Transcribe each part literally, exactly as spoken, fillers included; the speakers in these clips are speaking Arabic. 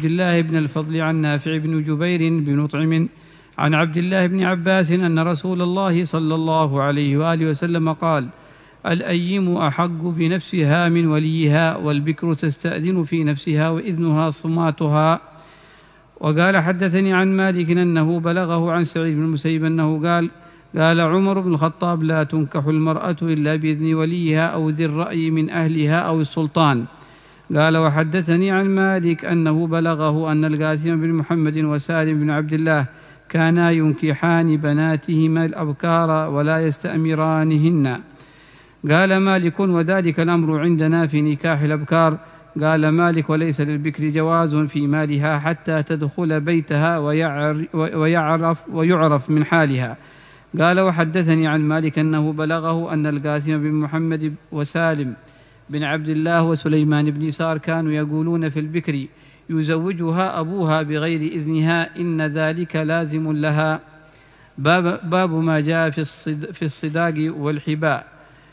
عبد الله بن الفضل عن نافع بن جبير بن مطعم عن عبد الله بن عباس أن رسول الله صلى الله عليه وآله وسلم قال: الأيم أحق بنفسها من وليها، والبكر تستأذن في نفسها وإذنها صماتها. وقال: حدثني عن مالك أنه بلغه عن سعيد بن المسيب أنه قال: قال عمر بن الخطاب: لا تنكح المرأة إلا بإذن وليها أو ذي الرأي من أهلها أو السلطان. قال: وحدثني عن مالك أنه بلغه أن القاسم بن محمد وسالم بن عبد الله كانا ينكحان بناتهما الأبكار ولا يستأمرانهن. قال مالك: وذلك الأمر عندنا في نكاح الأبكار. قال مالك: وليس للبكر جواز في مالها حتى تدخل بيتها ويعرف, ويعرف من حالها. قال: وحدثني عن مالك أنه بلغه أن القاسم بن محمد وسالم بن عبد الله وسليمان بن يسار كانوا يقولون في البكر: يزوجها أبوها بغير إذنها، إن ذلك لازم لها. باب, باب ما جاء في, الصد في الصداق والحباء.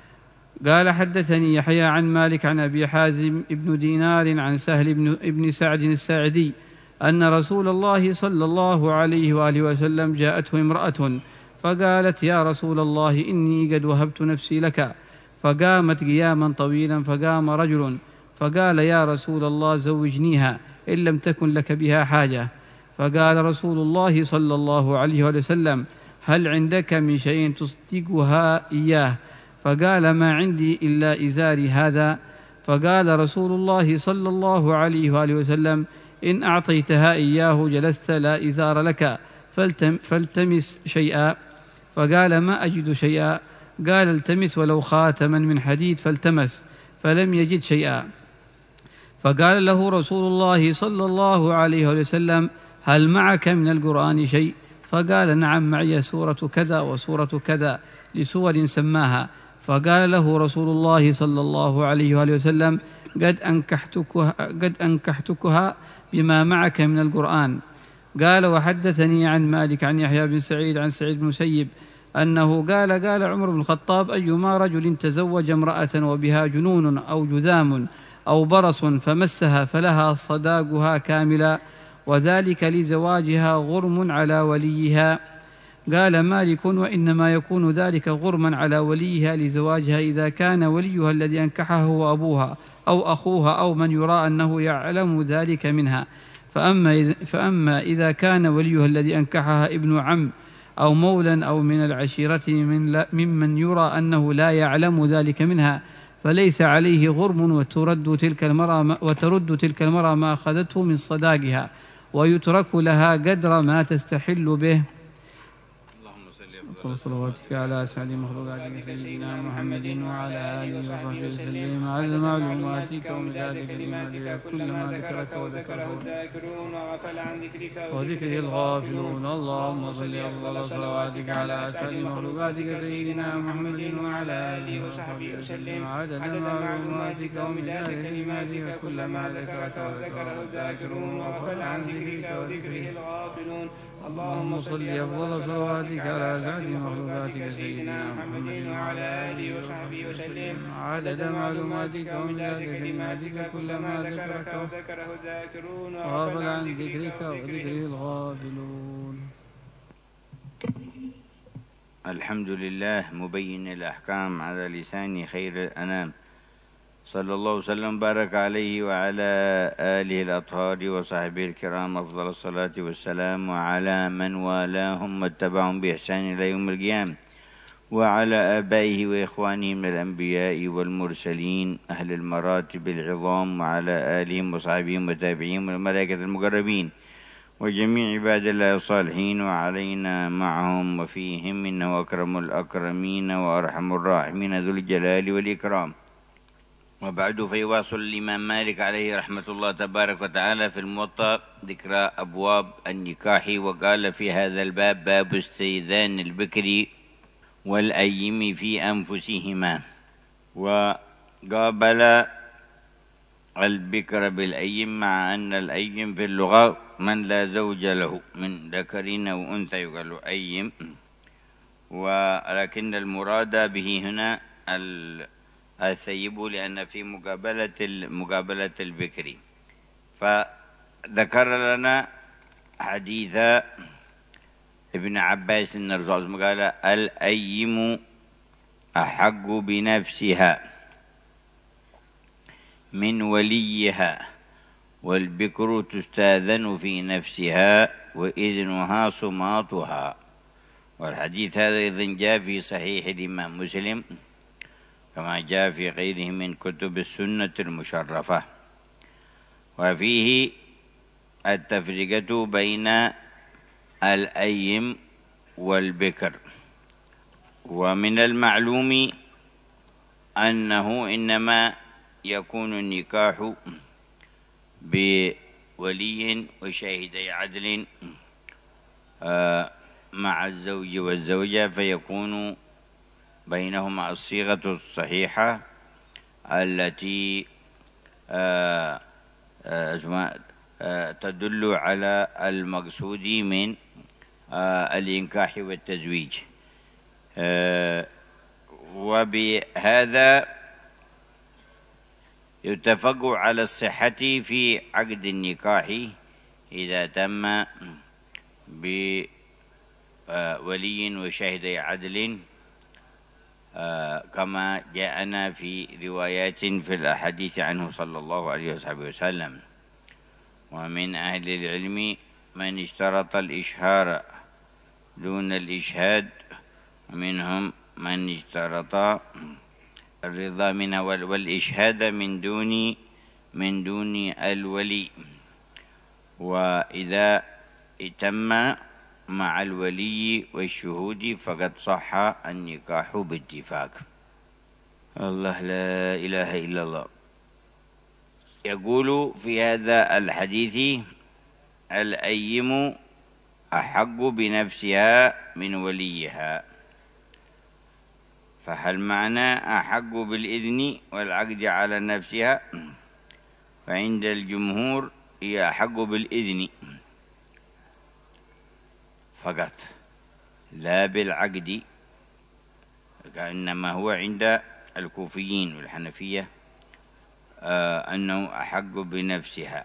قال: حدثني يحيى عن مالك عن أبي حازم ابن دينار عن سهل بن, ابن سعد الساعدي أن رسول الله صلى الله عليه وآله وسلم جاءته امرأة فقالت: يا رسول الله، إني قد وهبت نفسي لك. فقامت قياما طويلا، فقام رجل فقال: يا رسول الله، زوجنيها إن لم تكن لك بها حاجة. فقال رسول الله صلى الله عليه وسلم: هل عندك من شيء تصدقها إياه؟ فقال: ما عندي إلا إزاري هذا. فقال رسول الله صلى الله عليه وآله وسلم: إن أعطيتها إياه جلست لا إزار لك، فالتم فالتمس شيئا. فقال: ما أجد شيئا. قال: التمس ولو خاتما من حديد، فالتمس فلم يجد شيئا. فقال له رسول الله صلى الله عليه وسلم: هل معك من القرآن شيء؟ فقال: نعم، معي سورة كذا وسورة كذا، لسور سماها. فقال له رسول الله صلى الله عليه وسلم: قد أنكحتكها, قد أنكحتكها بما معك من القرآن. قال: وحدثني عن مالك عن يحيى بن سعيد عن سعيد بن المسيب أنه قال: قال عمر بن الخطاب: أيما رجل تزوج امرأة وبها جنون أو جذام أو برص فمسها فلها صداقها كاملا، وذلك لزواجها غرم على وليها. قال مالك: وإنما يكون ذلك غرما على وليها لزواجها إذا كان وليها الذي أنكحه هو أبوها أو أخوها أو من يرى أنه يعلم ذلك منها. فأما, فأما إذا كان وليها الذي أنكحها ابن عم أو مولا أو من العشيرة من ممن يرى أنه لا يعلم ذلك منها، فليس عليه غرم، وترد تلك المرأة وترد تلك المرأة ما أخذته من صداقها، ويترك لها قدر ما تستحل به. صلواتك على أسعد مخلوقاتك سيدنا محمد وعلى آله وصحبه وسلم على معلوماتك ومداد كلماتك، كل ما ذكرك وذكره الذاكرون وغفل عن ذكرك وذكره الغافلون. اللهم صل أفضل صلواتك على أسعد مخلوقاتك سيدنا محمد وعلى آله وصحبه وسلم عدد معلوماتك ومداد كلماتك، كل ما ذكرك وذكره الذاكرون وغفل عن ذكرك وذكره الغافلون. اللهم صل أفضل صلواتك على أسعد مخلوقاتك سيدنا محمد وعلى آله وصحبه وسلم عدد معلوماتك ومداد كلماتك، كل ما ذكرك وذكره الذاكرون وغفل عن ذكرك وذكره الغافلون. الحمد لله مبين الأحكام على لسان خير الأنام، صلى الله وسلم بارك عليه وعلى آله الأطهار وصحبه الكرام أفضل الصلاة والسلام، وعلى من والاهم واتبعهم بإحسان إلى يوم القيامة، وعلى آبائه وإخوانه من الأنبياء والمرسلين أهل المراتب العظام، وعلى آلهم وصحبهم وتابعين والملائكة المقربين وجميع عباد الله الصالحين، وعلينا معهم وفيهم، إنه أكرم الأكرمين وأرحم الراحمين ذو الجلال والإكرام. وبعد، فيواصل الإمام مالك عليه رحمة الله تبارك وتعالى في الموطأ ذكر أبواب النكاح، وقال في هذا الباب: باب استئذان البكر والأيم في أنفسهما. وقابل البكر بالأيم، مع أن الأيم في اللغة من لا زوج له من ذكر أو أنثى يقال أيم، ولكن المراد به هنا الثيب، لأن في مقابلة مقابلة البكر. ذكر لنا حديث ابن عباس أن الرسول صلى الله عليه وسلم قال: الأيم أحق بنفسها من وليها، والبكر تستاذن في نفسها وإذنها صماتها. والحديث هذا إذن جاء في صحيح الإمام مسلم كما جاء في غيره من كتب السنة المشرفة، وفيه التفرقة بين الأيم والبكر. ومن المعلوم أنه إنما يكون النكاح بولي وشاهدي عدل مع الزوج والزوجة، فيكون بينهما الصيغة الصحيحة التي تدل على المقصود من الإنكاح والتزويج. وبهذا يتفق على الصحة في عقد النكاح إذا تم بولي وشاهدي عدل كما جاءنا في روايات في الأحاديث عنه صلى الله عليه وسلم. ومن أهل العلم من اشترط الإشهار دون الإشهاد، ومنهم من اشترط الرضا منه والإشهاد من دون من دون الولي. وإذا تم مع الولي والشهود فقد صح النكاح باتفاق. الله لا إله إلا الله. يقول في هذا الحديث: الأيم أحق بنفسها من وليها. فهل معنى أحق بالإذن والعقد على نفسها؟ فعند الجمهور هي أحق بالإذن فقط لا بالعقد، كأنما هو عند الكوفيين والحنفية آه أنه أحق بنفسها.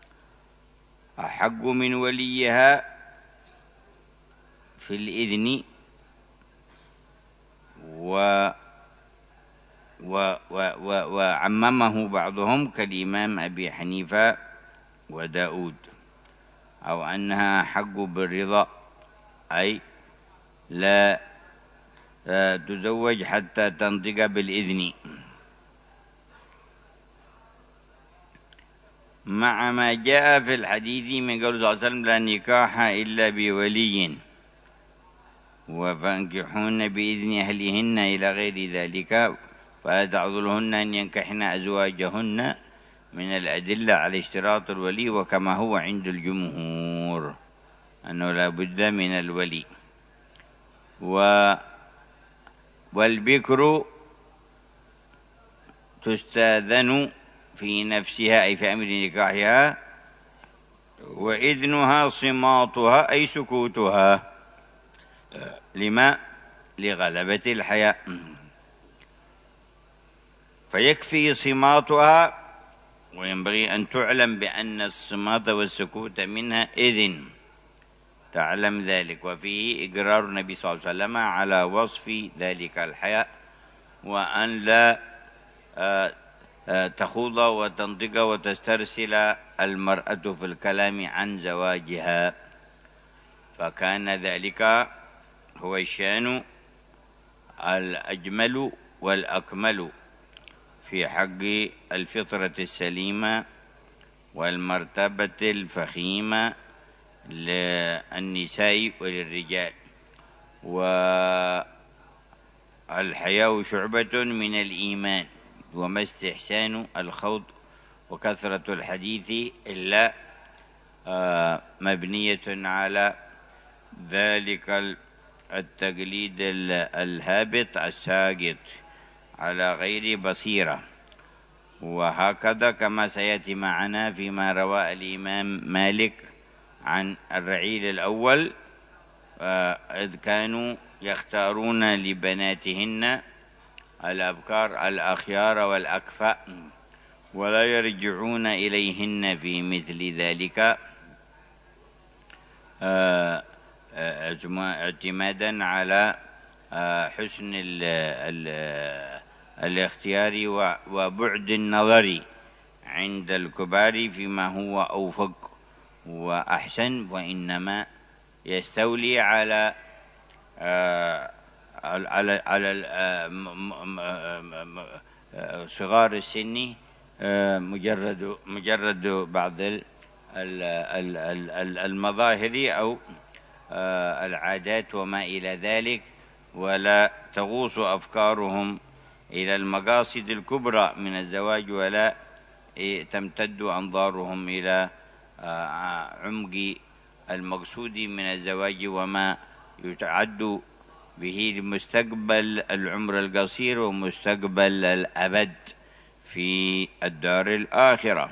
أحق من وليها في الإذن، و و و و وعممه بعضهم كالإمام أبي حنيفة وداود، أو أنها أحق بالرضا، أي لا تزوج حتى تنطق بالإذن، مع ما جاء في الحديث من قول صلى الله عليه وسلم: لا نكاح إلا بولي وفانكحون بإذن أهلهن إلى غير ذلك، فلا تعضلهن أن ينكحن أزواجهن من الأدلة على اشتراط الولي، وكما هو عند الجمهور أنه لا بد من الولي. و والبكر تستاذن في نفسها أي في أمر نكاحها، وإذنها صماتها أي سكوتها، لما لغلبة الحياء، فيكفي صماتها. وينبغي أن تعلم بأن الصمات والسكوت منها إذن، تعلم ذلك. وفيه إقرار النبي صلى الله عليه وسلم على وصف ذلك الحياء، وأن لا تخوض وتنطق وتسترسل المرأة في الكلام عن زواجها، فكان ذلك هو الشأن الأجمل والأكمل في حق الفطرة السليمة والمرتبة الفخيمة للنساء وللرجال. والحياء شعبة من الإيمان، وما استحسان الخوض وكثرة الحديث إلا مبنية على ذلك التقليد الهابط الساقط على غير بصيرة. وهكذا كما سيأتي معنا فيما روى الإمام مالك عن الرعيل الأول، إذ كانوا يختارون لبناتهن الأبكار الأخيار والأكفاء، ولا يرجعون إليهن في مثل ذلك اعتمادا على حسن ال ال الاختيار وبعد النظر عند الكبار فيما هو أوفق وأحسن، وإنما يستولي على على على صغار السن مجرد مجرد بعض المظاهر أو العادات وما إلى ذلك، ولا تغوص أفكارهم إلى المقاصد الكبرى من الزواج، ولا تمتد أنظارهم إلى عمق المقصود من الزواج وما يتعد به مستقبل العمر القصير ومستقبل الأبد في الدار الآخرة.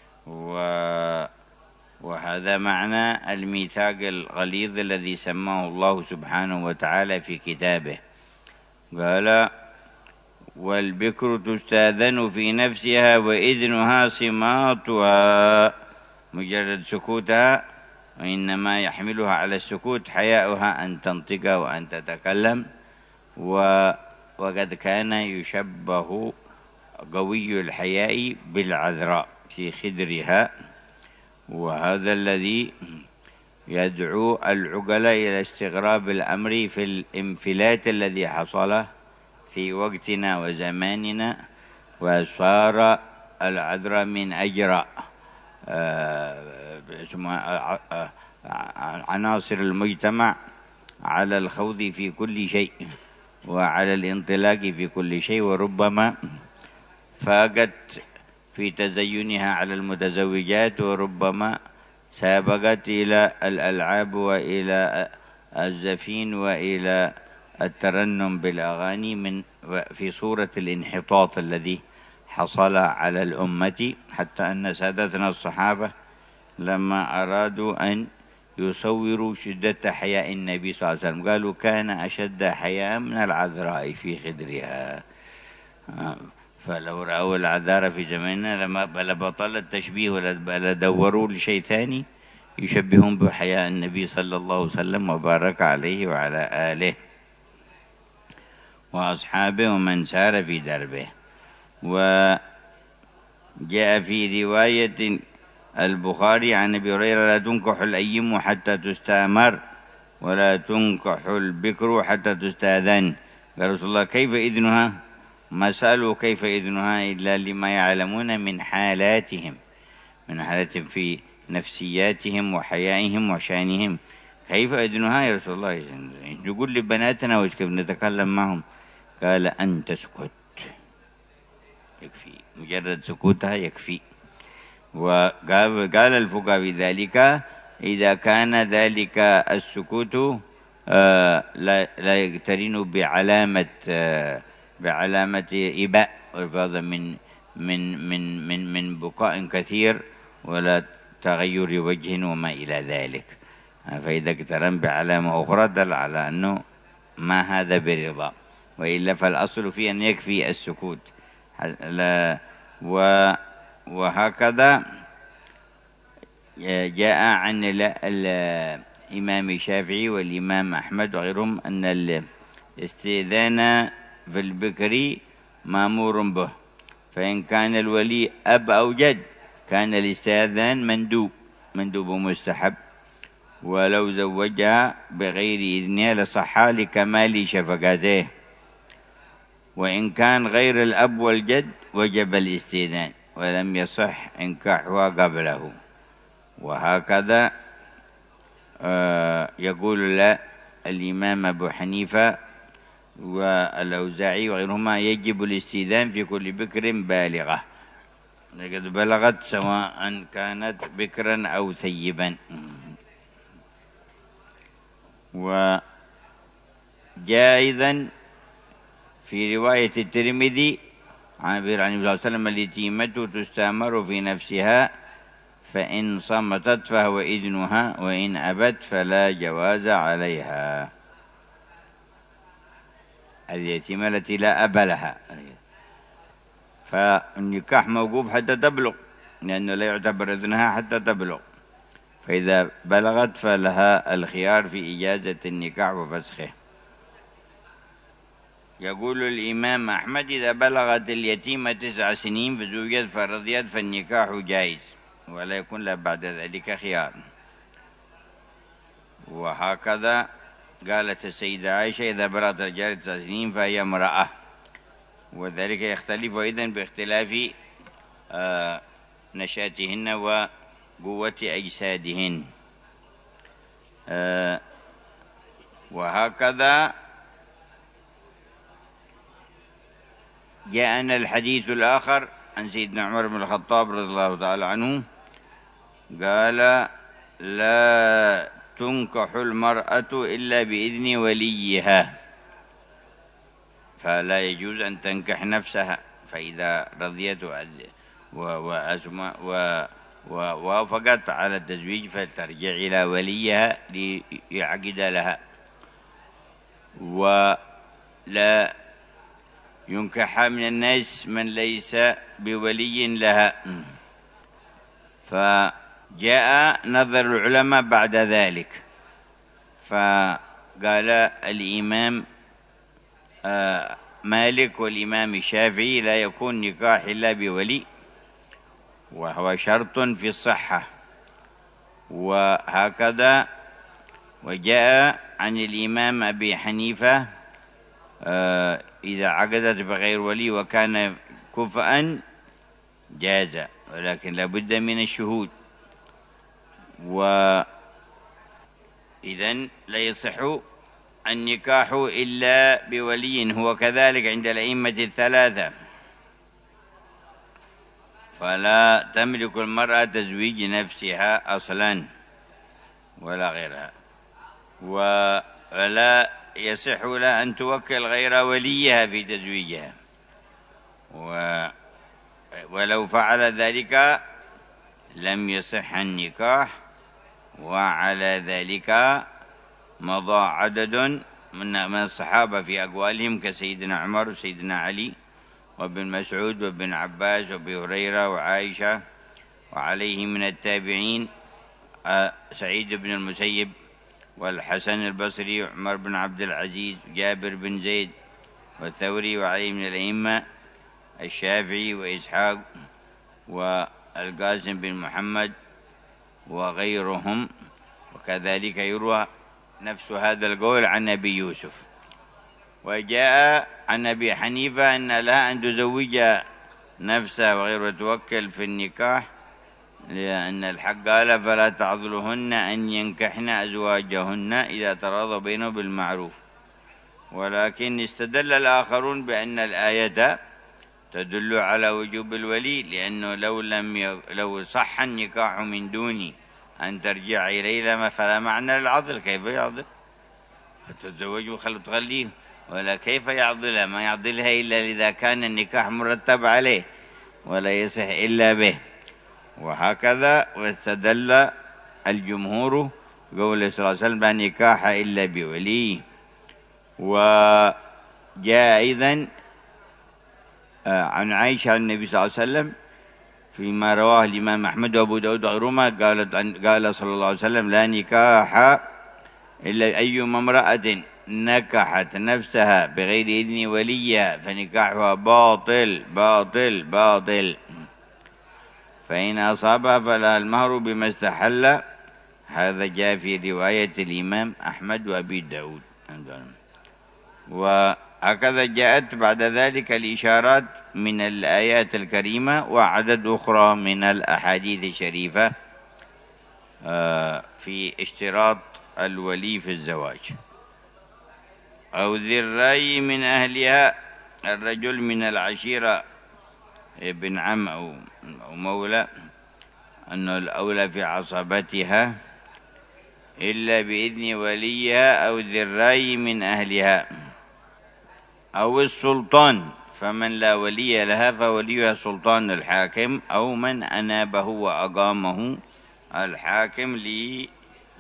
وهذا معنى الميثاق الغليظ الذي سماه الله سبحانه وتعالى في كتابه. قال: والبكر تستاذن في نفسها وإذنها صماتها، مجرد سكوتها، وإنما يحملها على السكوت حياؤها أن تنطق وأن تتكلم. وقد كان يشبه قوي الحياء بالعذراء في خدرها، وهذا الذي يدعو العقلاء إلى استغراب الأمر في الانفلات الذي حصل في وقتنا وزماننا، وصار العذراء من أجرى عناصر المجتمع على الخوض في كل شيء وعلى الانطلاق في كل شيء، وربما فاقت في تزينها على المتزوجات، وربما سابقت إلى الألعاب وإلى الزفين وإلى الترنم بالأغاني من في صورة الانحطاط الذي حصل على الأمة، حتى أن سادتنا الصحابة لما أرادوا أن يصوروا شدة حياء النبي صلى الله عليه وسلم قالوا: كان أشد حياء من العذراء في خدرها. فلو رأوا العذراء في زماننا لما بطل التشبيه ولا دوروا لشيء ثاني يشبهون بحياء النبي صلى الله عليه وسلم وبارك عليه وعلى آله وأصحابه ومن سار في دربه. وجاء في رواية البخاري عن أبي هريرة: لا تنكح الأيم حتى تستأمر ولا تنكح البكر حتى تستأذن. قال رسول الله: كيف إذنها؟ ما سألوا كيف إذنها إلا لما يعلمون من حالاتهم من حالاتهم في نفسياتهم وحيائهم وشانهم. كيف إذنها يا رسول الله؟ يقول لبناتنا وكيف نتكلم معهم؟ قال: أن تسكت، يكفي، مجرد سكوتها يكفي. وقال الفقهاء في ذلك: إذا كان ذلك السكوت آه لا, لا يقترن بعلامة آه بعلامة إباء والفاظ من من من من من بكاء كثير ولا تغير وجه وما إلى ذلك، فإذا اقترن بعلامة أخرى دل على أنه ما هذا برضا، وإلا فالأصل في أن يكفي السكوت. وهكذا جاء عن الإمام الشافعي والإمام أحمد وغيرهم أن الاستئذان في البكر مأمور به، فإن كان الولي أب أو جد كان الاستئذان مندوب مندوب مستحب، ولو زوجها بغير إذنها لصح لكمال شفقته، وإن كان غير الأب والجد وجب الاستئذان ولم يصح إنكاحها قبله. وهكذا يقول لا الإمام أبو حنيفة والأوزاعي وغيرهما: يجب الاستئذان في كل بكر بالغة لقد بلغت، سواء كانت بكرا أو ثيبا. وجاء أيضا في رواية الترمذي عن النبي صلى الله عليه وسلم: اليتيمة تستأمر في نفسها فإن صمتت فهو إذنها وإن أبت فلا جواز عليها. اليتيمة التي لا أب لها. فالنكاح موقوف حتى تبلغ، لأنه لا يعتبر إذنها حتى تبلغ، فإذا بلغت فلها الخيار في إجازة النكاح وفسخه. يقول الإمام أحمد: إذا بلغت اليتيمة تسع سنين فزوجت فرضيت فالنكاح جائز ولا يكون لها بعد ذلك خيار. وهكذا قالت السيدة عائشة: إذا بلغت الرجال تسع سنين فهي امرأة، وذلك يختلف أيضا باختلاف آه نشأتهن وقوة أجسادهن. آه وهكذا جاءنا الحديث الآخر عن سيدنا عمر بن الخطاب رضي الله تعالى عنه قال: لا تنكح المرأة إلا بإذن وليها، فلا يجوز أن تنكح نفسها، فإذا رضيت ووافقت على التزويج فلترجع إلى وليها ليعقد لها، ولا ينكح من الناس من ليس بولي لها. فجاء نظر العلماء بعد ذلك، فقال الإمام مالك والإمام الشافعي: لا يكون نكاح إلا بولي، وهو شرط في الصحة. وهكذا وجاء عن الإمام أبي حنيفة: إذا عقدت بغير ولي وكان كفءا جاز، ولكن لابد من الشهود. وإذن لا يصح النكاح إلا بولي، هو كذلك عند الأئمة الثلاثة، فلا تملك المرأة تزويج نفسها أصلا ولا غيرها، ولا يصح لها أن توكل غير وليها في تزويجها، ولو فعل ذلك لم يصح النكاح. وعلى ذلك مضى عدد من الصحابة في أقوالهم كسيدنا عمر وسيدنا علي وابن مسعود وابن عباس وابي هريرة وعائشة، وعليه من التابعين سعيد بن المسيب والحسن البصري وعمر بن عبد العزيز وجابر بن زيد والثوري، وعليه من الأئمة الشافعي وإسحاق والقاسم بن محمد وغيرهم. وكذلك يروى نفس هذا القول عن أبي يوسف. وجاء عن أبي حنيفة أن لها أن تزوج نفسها وغير توكل في النكاح، لأن الحق قال: فلا تعضلهن أن ينكحن أزواجهن إذا تراضوا بينهم بالمعروف. ولكن استدل الآخرون بأن الآية تدل على وجوب الولي، لأنه لو لم ي... لو صح النكاح من دون أن ترجع إليه فلا معنى للعضل. كيف يعضل؟ فتتزوج وخلوا تخليه، ولا كيف يعضلها؟ ما يعضلها إلا إذا كان النكاح مرتب عليه ولا يصح إلا به. وهكذا واستدل الجمهور قول صلى الله عليه وسلم: لا نكاح إلا بولي. وجاء أيضا عن عائشة عن النبي صلى الله عليه وسلم فيما رواه الإمام أحمد وأبو داود وغيرهما قالت قال صلى الله عليه وسلم: لا نكاح إلا أيما امرأة نكحت نفسها بغير إذن وليها فنكاحها باطل باطل باطل، فإن أصابها فلها المهر بما استحل. هذا جاء في رواية الإمام أحمد وأبي داود. وهكذا جاءت بعد ذلك الإشارات من الآيات الكريمة وعدد أخرى من الأحاديث الشريفة في اشتراط الولي في الزواج. أو ذي الرأي من أهلها، الرجل من العشيرة ابن عم أو مولى، أنه الأولى في عصبتها إلا بإذن وليها أو ذي الرأي من أهلها، أو السلطان، فمن لا ولي لها فوليها سلطان الحاكم، أو من أنابه وأقامه الحاكم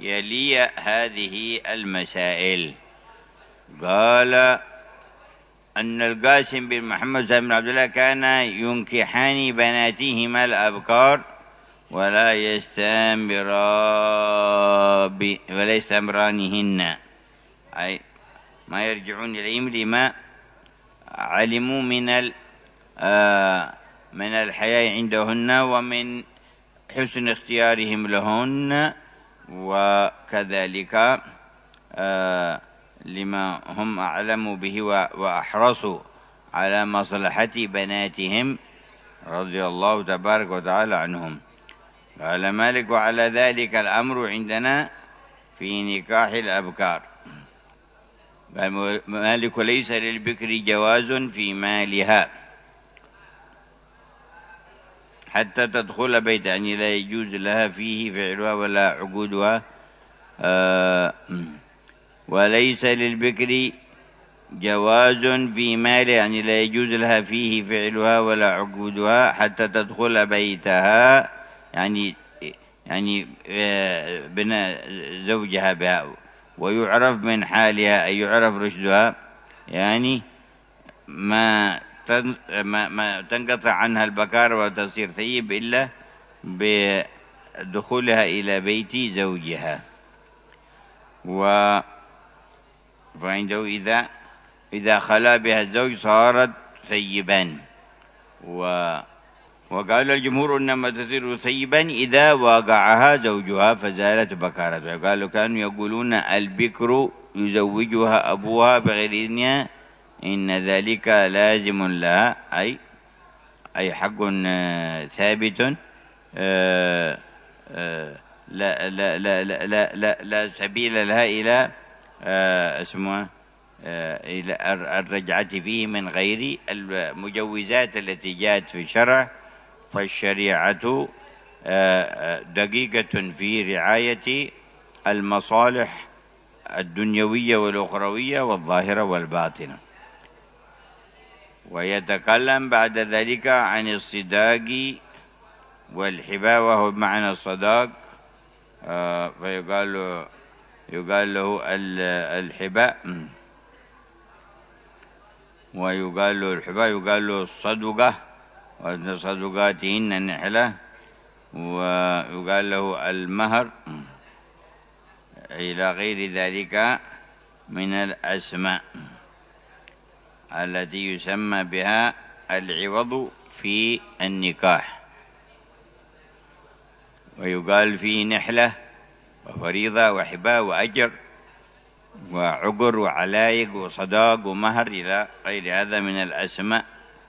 ليلي هذه المسائل. قال أن القاسم بن محمد بن عبد الله كان ينكحان بناتهما الأبكار ولا يستمرا ولا يستمرانهن، أي ما يرجعون إليهم لما علموا من من الحياء عندهن ومن حسن اختيارهم لهن، وكذلك لما هم أعلموا به وأحرصوا على مصلحة بناتهم رضي الله تبارك وتعالى عنهم. قال مالك: وعلى ذلك الأمر عندنا في نكاح الأبكار. قال مالك: ليس للبكر جواز في مالها حتى تدخل بيت، يعني لا يجوز لها فيه فعلها ولا عقودها. آه وليس للبكر جواز في مالها، يعني لا يجوز لها فيه فعلها ولا عقودها حتى تدخل بيتها، يعني يعني بنا زوجها بها، ويعرف من حالها أي يعرف رشدها، يعني ما ما ما تنقطع عنها البكارة وتصير ثيب إلا بدخولها إلى بيت زوجها. و فعنده إذا إذا خلا بها الزوج صارت ثيبا. و وقال الجمهور إنما تصير ثيبا إذا واقعها زوجها فزالت بكارتها. قالوا كانوا يقولون البكر يزوجها أبوها بغير إذنها إن ذلك لازم لها، أي أي حق ثابت لا لا لا لا لا لا سبيل لها إلى اسمه إلى الرجعة فيه من غير المجوزات التي جاءت في الشرع. فالشريعة دقيقة في رعاية المصالح الدنيوية والأخروية والظاهرة والباطنة. ويتكلم بعد ذلك عن الصداق والحباء، وهو بمعنى الصداق، فيقال يقال له الحباء، ويقال له الحباء يقال له الصدقة، وأن صدقاتهن النحلة، ويقال له المهر إلى غير ذلك من الأسماء التي يسمى بها العوض في النكاح. ويقال فيه نحلة وفريضة وحباء وأجر وعقر وعلايق وصداق ومهر إلى غير هذا من الأسماء.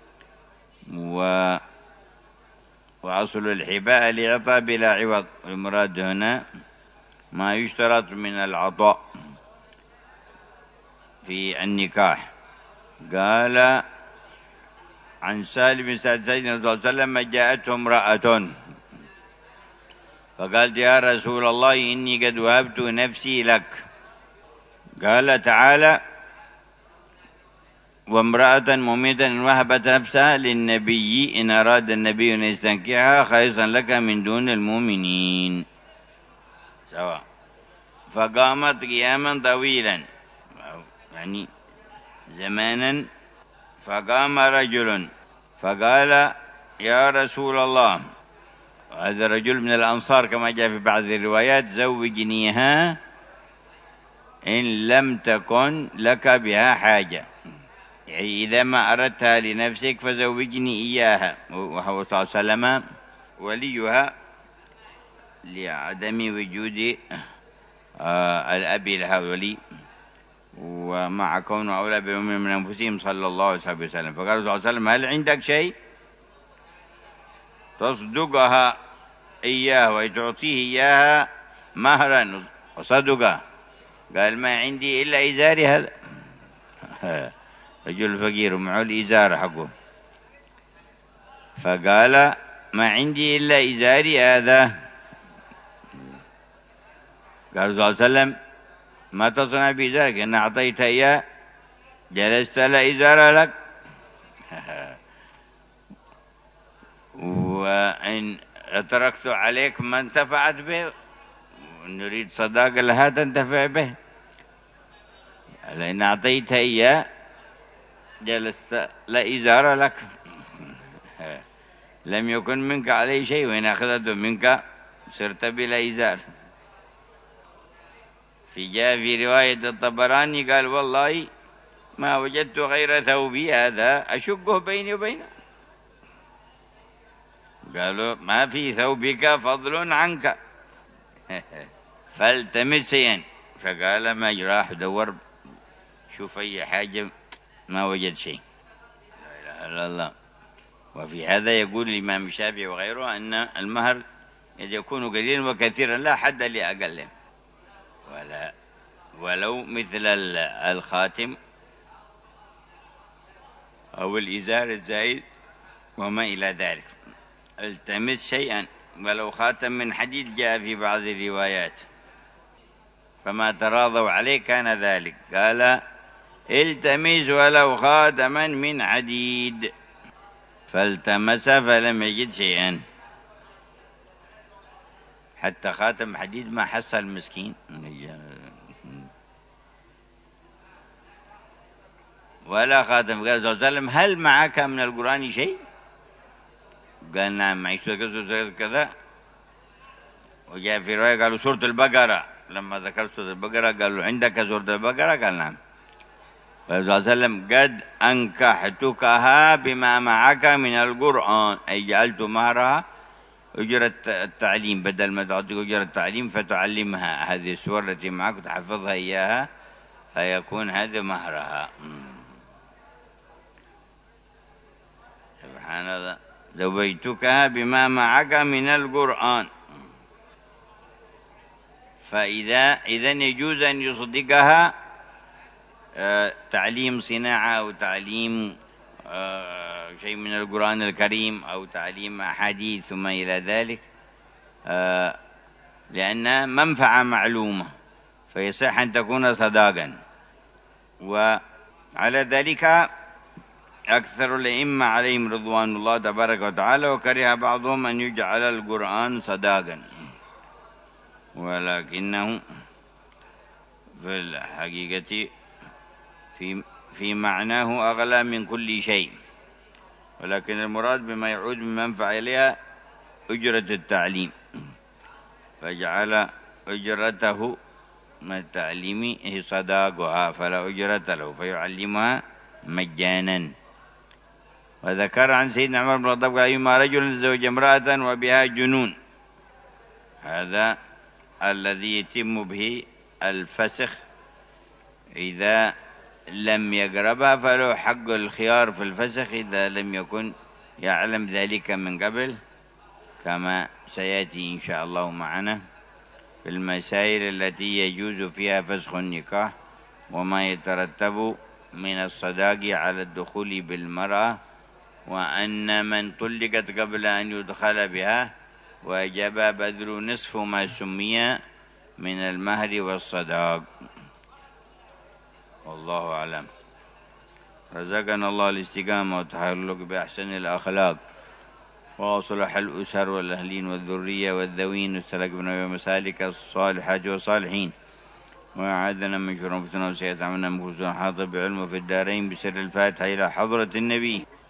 و وأصل الحباء الإعطاء بلا عوض، والمراد هنا ما يشترط من العطاء في النكاح. قال عن سالم بن سعد سيدنا صلى الله عليه وسلم: جاءته امرأة فقالت: يا رسول الله إني قد وهبت نفسي لك. قال تعالى: وامرأة مؤمنة إن وهبت نفسها للنبي إن أراد النبي أن يستنكحها خالصا لك من دون المؤمنين، سواء. فقامت قياما طويلا، يعني زمانا. فقام رجل فقال: يا رسول الله، هذا الرجل من الأنصار كما جاء في بعض الروايات: زوجنيها إن لم تكن لك بها حاجة، يعني إذا ما أردتها لنفسك فزوجني إياها. وهو صلى الله عليه وسلم وليها لعدم وجود آه الأب لها ولي، ومع كونه أولى بالمؤمنين من أنفسهم صلى الله عليه وسلم. فقال صلى الله عليه وسلم: هل عندك شيء تصدقها إياه وتعطيه إياها مهرا وصدقة؟ قال: ما عندي إلا إزاري هذا. رجل فقير ومعه الإزار حقه، فقال: ما عندي إلا إزاري هذا. قال صلى الله عليه وسلم: ما تصنع بإزارك؟ إن أعطيت إياه جلست لا إزار لك، وإن تركت عليك ما انتفعت به، ونريد صداقة لها تنتفع به. لأن أعطيت إياه جلست لا إزار لك، لم يكن منك عليه شيء، وإن أخذته منك صرت بلا إزار. في جاء في رواية الطبراني قال والله ما وجدت غير ثوبي هذا أشقه بيني وبينه. قالوا ما في ثوبك فضل عنك فالتمس شيئا. فقال ما راح دور شوف أي حاجة، ما وجد شيء. لا إله إلا الله. وفي هذا يقول الإمام الشافعي وغيره أن المهر يكون قليلا وكثيرا لا حد لأقله، ولا ولو مثل الخاتم أو الإزار الزائد وما إلى ذلك. التمس شيئا ولو خاتم من حديد جاء في بعض الروايات، فما تراضوا عليه كان ذلك. قال التمس ولو خاتما من حديد، فالتمس فلم يجد شيئا. حتى خاتم حديد ما حصل مسكين. ولا خاتم. قال صلى الله عليه وسلم هل معك من القرآن شيء؟ قال نعم معي سورة كذا. وجاء في رواية قالوا سورة البقرة، لما ذكرت سورة البقرة قالوا عندك سورة البقرة؟ قال نعم. قال صلى الله عليه وسلم قد أنكحتكها بما معك من القرآن، أي جعلت مهرها أجرة التعليم، بدل ما تعطيك أجرة التعليم فتعلمها هذه السور التي معك وتحفظها إياها، فيكون هذا مهرها. سبحان الله. زوجتكها بما معك من القرآن. فإذا إذن يجوز أن يصدقها تعليم صناعة أو تعليم شيء من القرآن الكريم أو تعليم أحاديث ثم إلى ذلك، لأنها منفعة معلومة فيصح أن تكون صداقا. وعلى ذلك أكثر الأئمة عليهم رضوان الله تبارك وتعالى، وكره بعضهم أن يجعل القرآن صداقا، ولكنه في الحقيقة في في معناه أغلى من كل شيء، ولكن المراد بما يعود من منفعة إليها أجرة التعليم، فجعل أجرته من التعليم صداقها فلا أجرة له فيعلمها مجانا. وذكر عن سيدنا عمر بن الخطاب قال أيما رجل زوج امرأة وبها جنون، هذا الذي يتم به الفسخ إذا لم يقربها، فله حق الخيار في الفسخ إذا لم يكن يعلم ذلك من قبل، كما سيأتي إن شاء الله معنا في المسائل التي يجوز فيها فسخ النكاح وما يترتب من الصداق على الدخول بالمرأة، وأن من طلقت قبل أن يدخل بها وجب بذل نصف ما سمي من المهر والصداق. والله أعلم. رزقنا الله الاستقامة والتحلق بأحسن الأخلاق، وأصلح الأسر والأهلين والذرية والذوين، واستلقنا بمسالك الصالحة والصالحين، وأعاذنا من شرور أنفسنا وسيئات أعمالنا، من كل سوء حاطب بعلم في الدارين، بسر الفاتحة إلى حضرة النبي.